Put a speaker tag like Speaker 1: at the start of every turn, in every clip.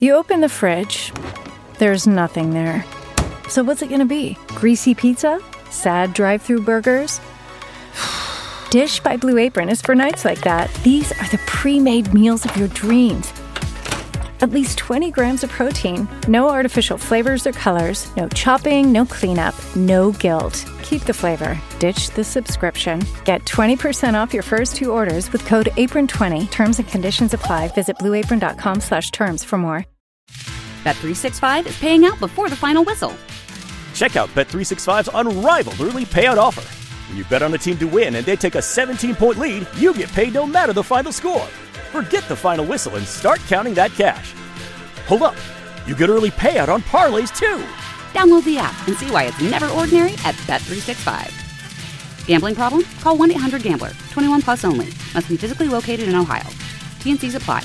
Speaker 1: You open the fridge, there's nothing there. So what's it gonna be? Greasy pizza? Sad drive-thru burgers? Dish by Blue Apron is for nights like that. These are the pre-made meals of your dreams. At least 20 grams of protein, no artificial flavors or colors, no chopping, no cleanup, no guilt. Keep the flavor. Ditch the subscription. Get 20% off your first 2 orders with code APRON20. Terms and conditions apply. Visit blueapron.com/terms for more.
Speaker 2: Bet365 is paying out before the final whistle.
Speaker 3: Check out Bet365's unrivaled early payout offer. When you bet on a team to win and they take a 17-point lead, you get paid no matter the final score. Forget the final whistle and start counting that cash. Hold up. You get early payout on parlays, too.
Speaker 2: Download the app and see why it's never ordinary at Bet365. Gambling problem? Call 1-800-GAMBLER. 21 plus only. Must be physically located in Ohio. T&Cs apply.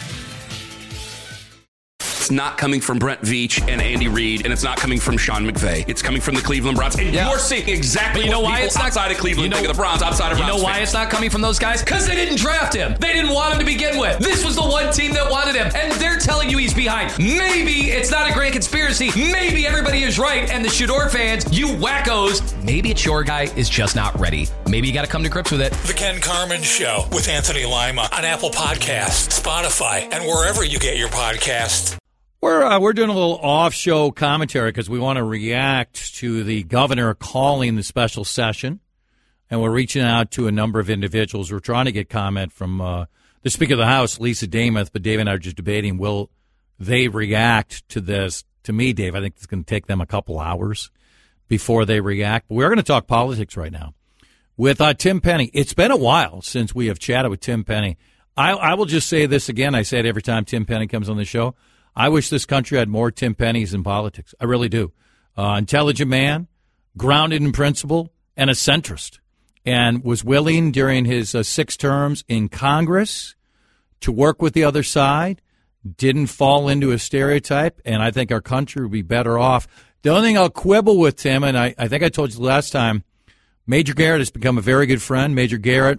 Speaker 4: It's not coming from Brent Veach and Andy Reid, and it's not coming from Sean McVay. It's coming from the Cleveland Browns. And you're seeing exactly what people outside of Cleveland think of the Browns, outside of Browns.
Speaker 5: You know why it's not coming from those guys? Because they didn't draft him. They didn't want him to begin with. This was the one team that wanted him, and they're telling you he's behind. Maybe it's not a great conspiracy. Maybe everybody is right, and the Shador fans, you wackos, maybe it's your guy is just not ready. Maybe you got to come to grips with it.
Speaker 6: The Ken Carman Show with Anthony Lima on Apple Podcasts, Spotify, and wherever you get your podcasts.
Speaker 7: We're doing a little off-show commentary because we want to react to the governor calling the special session, and we're reaching out to a number of individuals. We're trying to get comment from the Speaker of the House, Lisa Demuth, but Dave and I are just debating, will they react to this? To me, Dave, I think it's going to take them a couple hours before they react. But we're going to talk politics right now with Tim Penny. It's been a while since we have chatted with Tim Penny. I will just say this again. I say it every time Tim Penny comes on the show. I wish this country had more Tim Pennies in politics. I really do. Intelligent man, grounded in principle, and a centrist, and was willing during his 6 terms in Congress to work with the other side, didn't fall into a stereotype, and I think our country would be better off. The only thing I'll quibble with Tim, and I think I told you last time, Major Garrett has become a very good friend. Major Garrett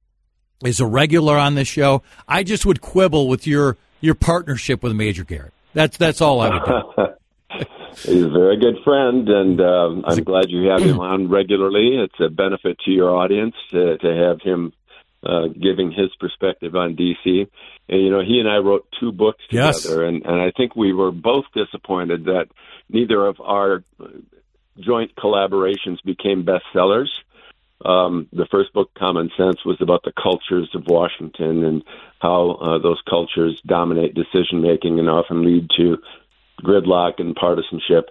Speaker 7: is a regular on this show. I just would quibble with your partnership with Major Garrett. That's all I would do.
Speaker 8: He's a very good friend, and I'm glad you have him on regularly. It's a benefit to your audience to have him giving his perspective on D.C. And, he and I wrote 2 books together, and I think we were both disappointed that neither of our joint collaborations became bestsellers. The first book, Common Sense, was about the cultures of Washington and how those cultures dominate decision-making and often lead to gridlock and partisanship.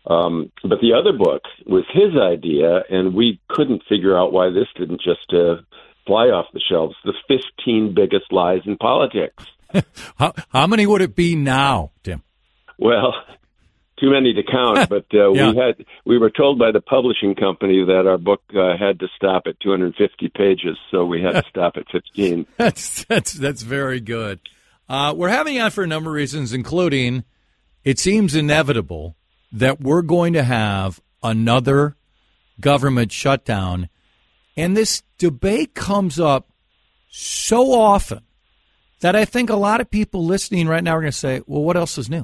Speaker 8: But the other book was his idea, and we couldn't figure out why this didn't just fly off the shelves. The 15 biggest lies in politics.
Speaker 7: How many would it be now, Tim?
Speaker 8: Well, too many to count, but we were told by the publishing company that our book had to stop at 250 pages, so we had to stop at 15.
Speaker 7: That's very good. We're having you on for a number of reasons, including it seems inevitable that we're going to have another government shutdown, and this debate comes up so often that I think a lot of people listening right now are going to say, well, what else is new?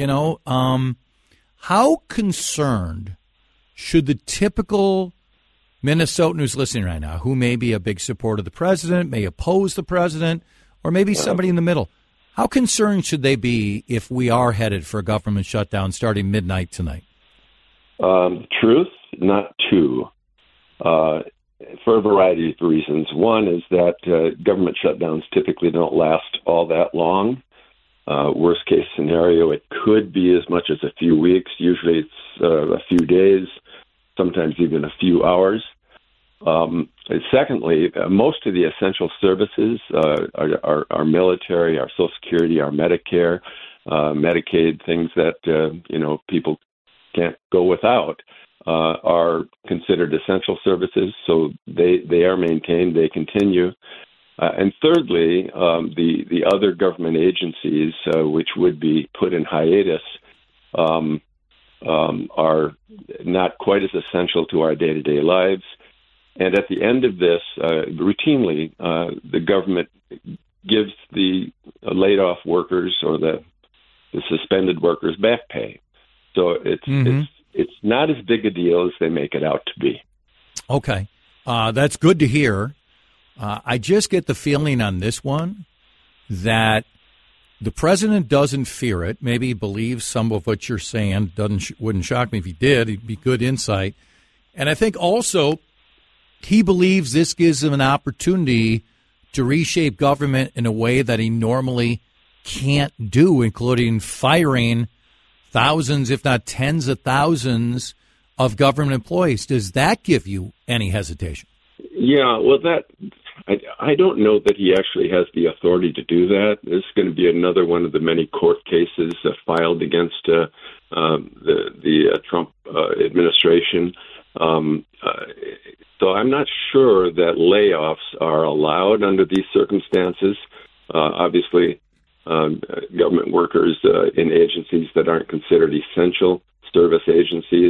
Speaker 7: How concerned should the typical Minnesotan who's listening right now, who may be a big supporter of the president, may oppose the president, or maybe somebody in the middle, how concerned should they be if we are headed for a government shutdown starting midnight tonight?
Speaker 8: Truth, not two, for a variety of reasons. One is that government shutdowns typically don't last all that long. Worst case scenario, it could be as much as a few weeks. Usually it's a few days, sometimes even a few hours. Secondly, most of the essential services, our military, our Social Security, our Medicare, Medicaid, things that people can't go without, are considered essential services, so they are maintained, they continue. And thirdly, the other government agencies, which would be put in hiatus, are not quite as essential to our day-to-day lives. And at the end of this, routinely, the government gives the laid-off workers or the the suspended workers' back pay. So it's not as big a deal as they make it out to be.
Speaker 7: Okay. That's good to hear. I just get the feeling on this one that the president doesn't fear it. Maybe he believes some of what you're saying. Wouldn't shock me if he did. It'd be good insight. And I think also he believes this gives him an opportunity to reshape government in a way that he normally can't do, including firing thousands, if not tens of thousands, of government employees. Does that give you any hesitation?
Speaker 8: Yeah, well, I don't know that he actually has the authority to do that. This is going to be another one of the many court cases filed against the Trump administration. So I'm not sure that layoffs are allowed under these circumstances. Obviously, government workers in agencies that aren't considered essential service agencies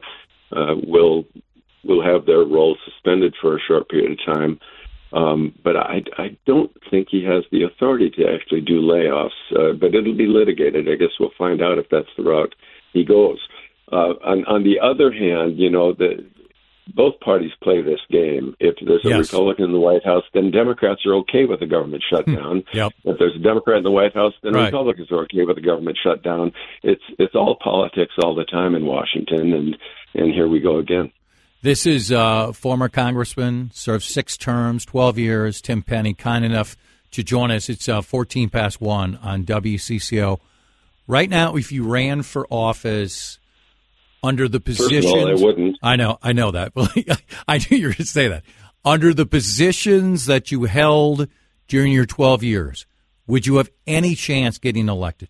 Speaker 8: will have their roles suspended for a short period of time. But I don't think he has the authority to actually do layoffs, but it'll be litigated. I guess we'll find out if that's the route he goes. On the other hand, both parties play this game. If there's a Republican in the White House, then Democrats are okay with the government shutdown.
Speaker 7: Yep.
Speaker 8: If there's a Democrat in the White House, then Republicans are okay with the government shutdown. It's all politics all the time in Washington, and here we go again.
Speaker 7: This is former Congressman, served 6 terms, 12 years, Tim Penny, kind enough to join us. It's 14 past 1 on WCCO. Right now, if you ran for office under the positions...
Speaker 8: First of all, I wouldn't.
Speaker 7: I know that. I knew you were going to say that. Under the positions that you held during your 12 years, would you have any chance getting elected?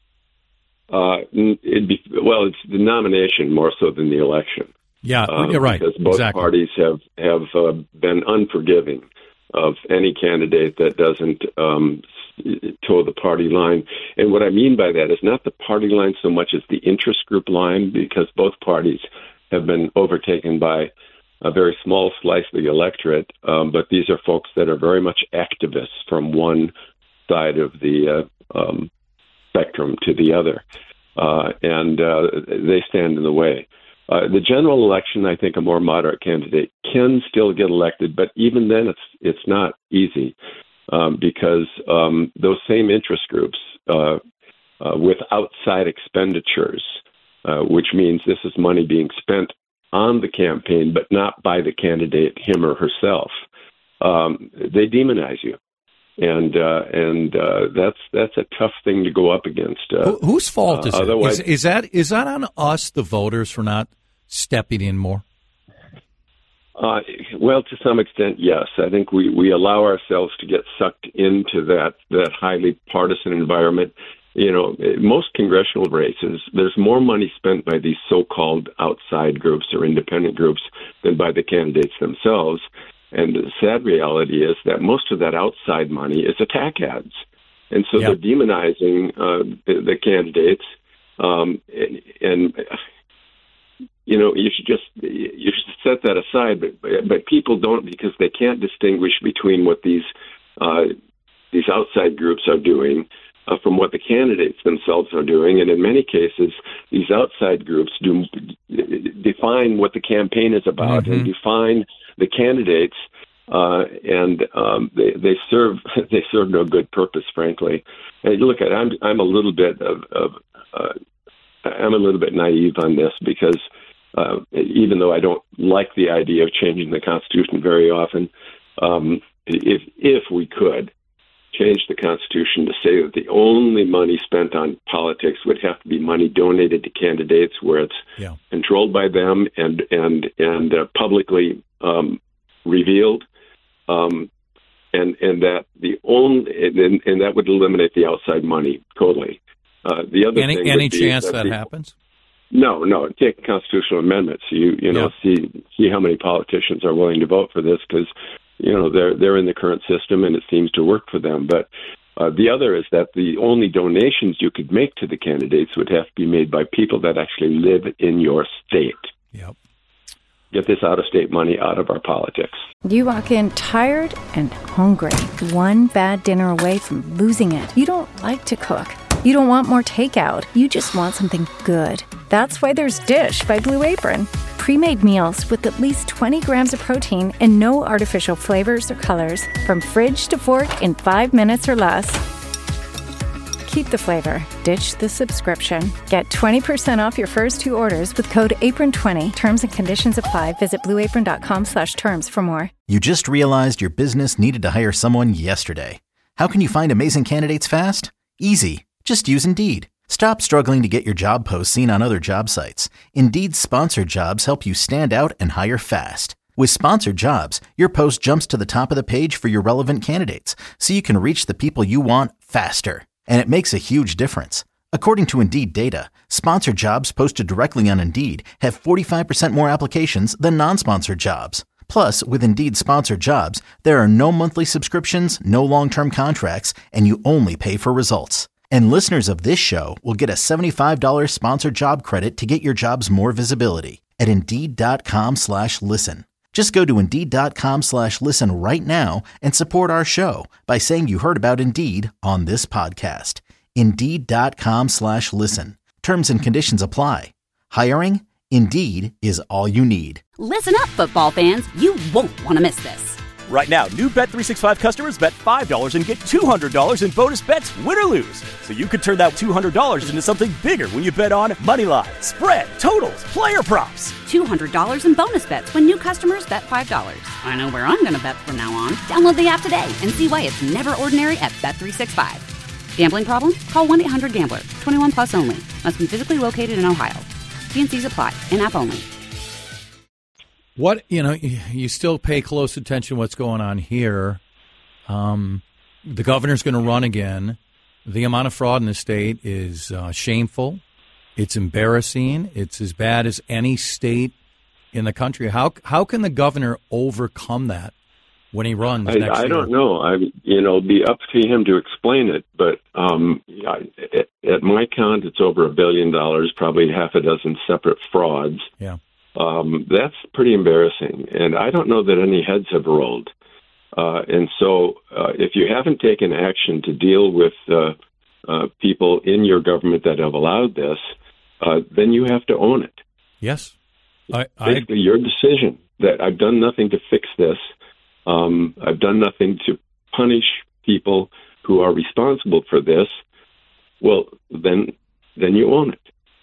Speaker 7: It's
Speaker 8: the nomination more so than the election.
Speaker 7: Yeah, you're right.
Speaker 8: Because both parties have been unforgiving of any candidate that doesn't toe the party line. And what I mean by that is not the party line so much as the interest group line, because both parties have been overtaken by a very small slice of the electorate. But these are folks that are very much activists from one side of the spectrum to the other. And they stand in the way. The general election, I think a more moderate candidate can still get elected, but even then it's not easy because those same interest groups with outside expenditures, which means this is money being spent on the campaign but not by the candidate, him or herself, they demonize you. And that's a tough thing to go up against.
Speaker 7: Whose fault is it? Is that on us, the voters, for not stepping in more?
Speaker 8: Well, to some extent, yes. I think we allow ourselves to get sucked into that highly partisan environment. Most congressional races, there's more money spent by these so-called outside groups or independent groups than by the candidates themselves. And the sad reality is that most of that outside money is attack ads. And so they're demonizing the candidates. You should set that aside. But people don't, because they can't distinguish between what these outside groups are doing from what the candidates themselves are doing. And in many cases, these outside groups define what the campaign is about and define the candidates, and they serve no good purpose, frankly. And look, I'm a little bit I'm a little bit naive on this because even though I don't like the idea of changing the Constitution very often, if we could change the Constitution to say that the only money spent on politics would have to be money donated to candidates where it's controlled by them and publicly revealed, and that and that would eliminate the outside money totally. The other thing
Speaker 7: any chance that happens?
Speaker 8: No. Take constitutional amendments. See how many politicians are willing to vote for this because they're in the current system and it seems to work for them. But the other is that the only donations you could make to the candidates would have to be made by people that actually live in your state.
Speaker 7: Yep.
Speaker 8: Get this out-of-state money out of our politics.
Speaker 1: You walk in tired and hungry, one bad dinner away from losing it. You don't like to cook, You don't want more takeout. You just want something good. That's why there's Dish by Blue Apron. Pre-made meals with at least 20 grams of protein and no artificial flavors or colors. From fridge to fork in 5 minutes or less. Keep the flavor. Ditch the subscription. Get 20% off your first 2 orders with code APRON20. Terms and conditions apply. Visit blueapron.com/terms for more.
Speaker 9: You just realized your business needed to hire someone yesterday. How can you find amazing candidates fast? Easy. Just use Indeed. Stop struggling to get your job posts seen on other job sites. Indeed's sponsored jobs help you stand out and hire fast. With sponsored jobs, your post jumps to the top of the page for your relevant candidates, so you can reach the people you want faster. And it makes a huge difference. According to Indeed data, sponsored jobs posted directly on Indeed have 45% more applications than non-sponsored jobs. Plus, with Indeed sponsored jobs, there are no monthly subscriptions, no long-term contracts, and you only pay for results. And listeners of this show will get a $75 sponsored job credit to get your jobs more visibility at Indeed.com/listen. Just go to Indeed.com/listen right now and support our show by saying you heard about Indeed on this podcast. Indeed.com/listen. Terms and conditions apply. Hiring? Indeed is all you need.
Speaker 2: Listen up, football fans. You won't want to miss this.
Speaker 3: Right now, new Bet365 customers bet $5 and get $200 in bonus bets, win or lose. So you could turn that $200 into something bigger when you bet on moneyline, spread, totals, player props.
Speaker 2: $200 in bonus bets when new customers bet $5. I know where I'm going to bet from now on. Download the app today and see why it's never ordinary at Bet365. Gambling problem? Call 1-800-GAMBLER. 21 plus only. Must be physically located in Ohio. T&Cs apply. In-app only.
Speaker 7: What, you still pay close attention to what's going on here. The governor's going to run again. The amount of fraud in the state is shameful. It's embarrassing. It's as bad as any state in the country. How can the governor overcome that when he runs next year?
Speaker 8: I don't know. It'll be up to him to explain it. But at my count, it's over $1 billion, probably half a dozen separate frauds.
Speaker 7: Yeah.
Speaker 8: That's pretty embarrassing, and I don't know that any heads have rolled. And so if you haven't taken action to deal with people in your government that have allowed this, then you have to own it.
Speaker 7: Yes.
Speaker 8: Basically, your decision that I've done nothing to fix this. I've done nothing to punish people who are responsible for this. Well, then you own it.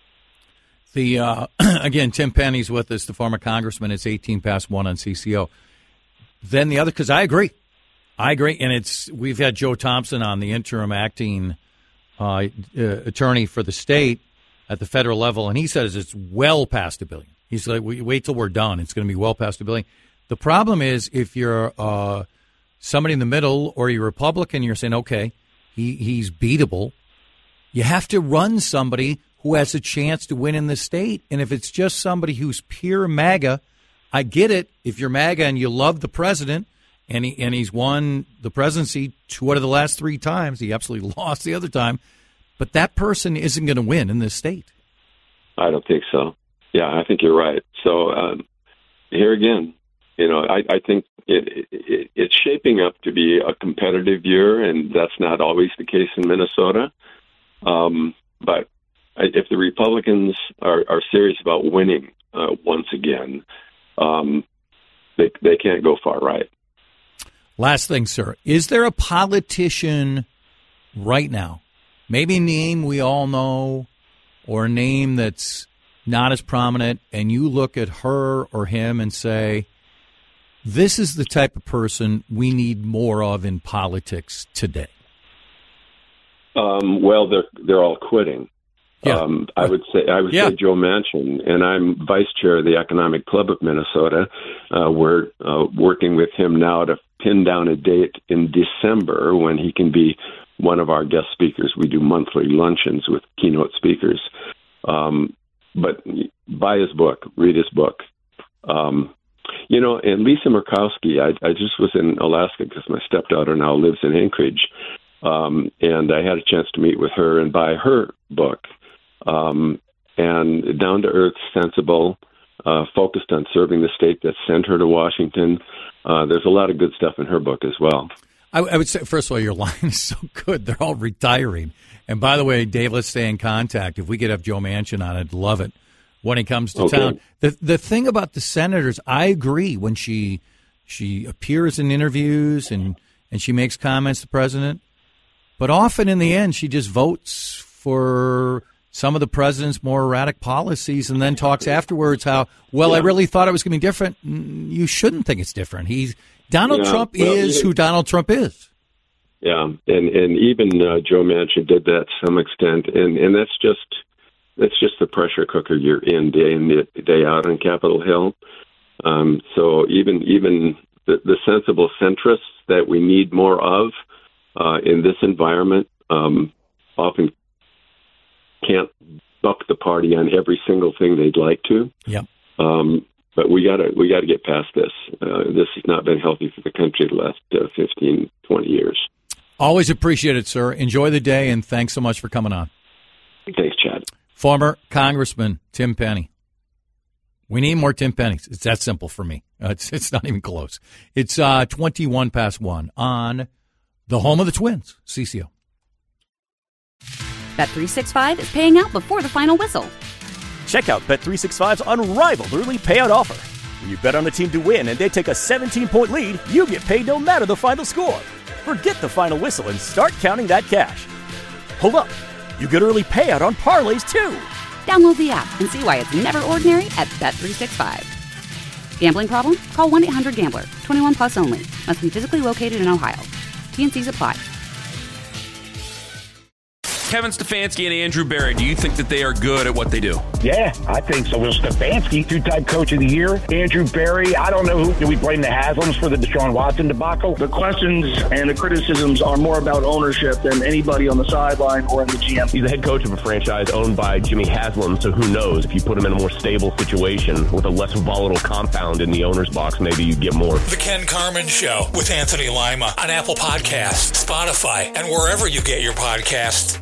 Speaker 7: Again, Tim Penny's with us, the former congressman. It's 18 past 1 on CCO. Then the other, because I agree, and we've had Joe Thompson on, the interim acting attorney for the state at the federal level, and he says it's well past $1 billion. He's like, wait till we're done. It's going to be well past $1 billion. The problem is if you're somebody in the middle or you're Republican, you're saying, okay, he's beatable. You have to run somebody who has a chance to win in the state. And if it's just somebody who's pure MAGA, I get it. If you're MAGA and you love the president and he's won the presidency 2 out of the last 3 times, he absolutely lost the other time, but that person isn't going to win in this state.
Speaker 8: I don't think so. Yeah, I think you're right. So here again, I think it's shaping up to be a competitive year, and that's not always the case in Minnesota. But if the Republicans are serious about winning once again, they can't go far right.
Speaker 7: Last thing, sir. Is there a politician right now, maybe a name we all know or a name that's not as prominent, and you look at her or him and say, this is the type of person we need more of in politics today?
Speaker 8: Well, they're all quitting.
Speaker 7: Yeah.
Speaker 8: I would say Joe Manchin, and I'm vice chair of the Economic Club of Minnesota. We're working with him now to pin down a date in December when he can be one of our guest speakers. We do monthly luncheons with keynote speakers. But buy his book, read his book. And Lisa Murkowski, I just was in Alaska because my stepdaughter now lives in Anchorage. And I had a chance to meet with her and buy her book. And down to earth, sensible, focused on serving the state that sent her to Washington. There's a lot of good stuff in her book as well.
Speaker 7: I would say, first of all, your line is so good. They're all retiring. And by the way, Dave, let's stay in contact. If we could have Joe Manchin on, I'd love it when he comes to town. The thing about the senators, I agree when she appears in interviews and she makes comments to the president, but often in the end she just votes for some of the president's more erratic policies and then talks afterwards how, I really thought it was going to be different. You shouldn't think it's different. Donald Trump is who Donald Trump is.
Speaker 8: Yeah, and even Joe Manchin did that to some extent, and that's just the pressure cooker you're in day out on Capitol Hill. So even the sensible centrists that we need more of in this environment often can't buck the party on every single thing they'd like to.
Speaker 7: Yep.
Speaker 8: But we got to get past this. This has not been healthy for the country the last 15, 20 years.
Speaker 7: Always appreciate it, sir. Enjoy the day, and thanks so much for coming on.
Speaker 8: Thanks, Chad.
Speaker 7: Former Congressman Tim Penny. We need more Tim Pennies. It's that simple for me. It's not even close. It's 21 past 1 on the home of the Twins, CCO.
Speaker 2: Bet365 is paying out before the final whistle.
Speaker 3: Check out Bet365's unrivaled early payout offer. When you bet on a team to win and they take a 17-point lead, you get paid no matter the final score. Forget the final whistle and start counting that cash. Hold up. You get early payout on parlays, too.
Speaker 2: Download the app and see why it's never ordinary at Bet365. Gambling problem? Call 1-800-GAMBLER. 21 plus only. Must be physically located in Ohio. T&Cs apply.
Speaker 4: Kevin Stefanski and Andrew Berry, do you think that they are good at what they do?
Speaker 10: Yeah, I think so. Will Stefanski, two-time coach of the year. Andrew Berry, I don't know who. Do we blame the Haslams for the Deshaun Watson debacle?
Speaker 11: The questions and the criticisms are more about ownership than anybody on the sideline or in the GM.
Speaker 12: He's the head coach of a franchise owned by Jimmy Haslam, so who knows? If you put him in a more stable situation with a less volatile compound in the owner's box, maybe you get more.
Speaker 6: The Ken Carman Show with Anthony Lima on Apple Podcasts, Spotify, and wherever you get your podcasts.